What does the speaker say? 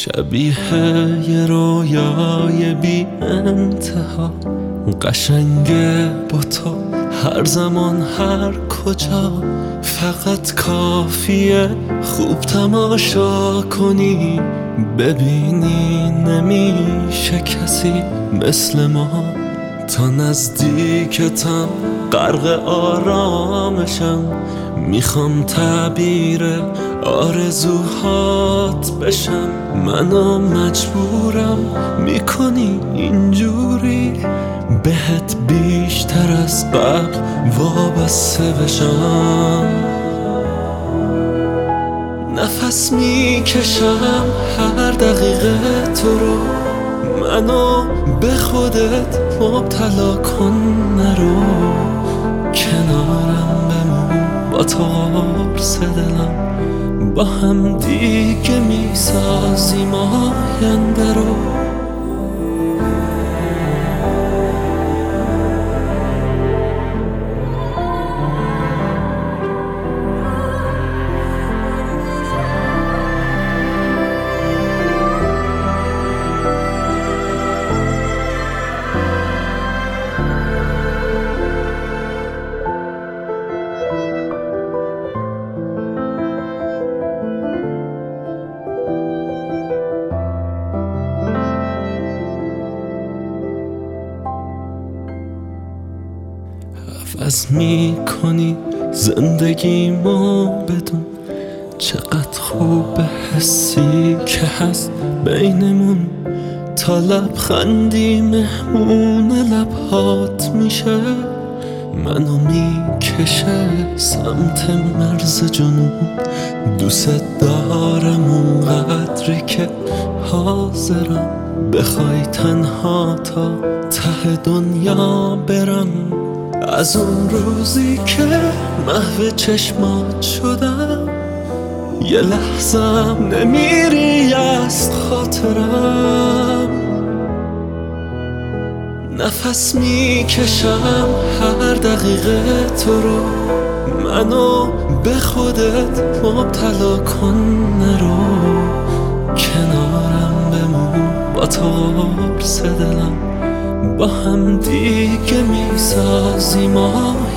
شبیه یه رویای بی انتها، قشنگه با تو هر زمان هر کجا. فقط کافیه خوب تماشا کنی، ببینی نمیشه کسی مثل ما. تا نزدیکتم غرق آرامشم، میخوام تعبیر آرزوهات بشم. منو مجبورم میکنی اینجوری، بهت بیشتر از قبل وابسته بشم. نفس میکشم هر دقیقه تو رو، منو به خودت مبتلا کن نرو. کنارم بمون با تو قرص دلم، با هم دیگه میسازیم آینده رو. عوض میکنی زندگیمو بدون، چقدر خوبه حسی که هست بینمون. تا لبخندی مهمون لبهات میشه، منو میکشه سمت مرز جنون. دوست دارم اونقدری که حاضرم بخوای تنها تا ته دنیا برم. از اون روزی که محو چشمات شدم، یه لحظم نمیری از خاطرم. نفس میکشم هر دقیقه تو رو، منو به خودت مبتلا کن نرو. کنارم بمون با تو قرص دلم، با هم دیگه میسازیم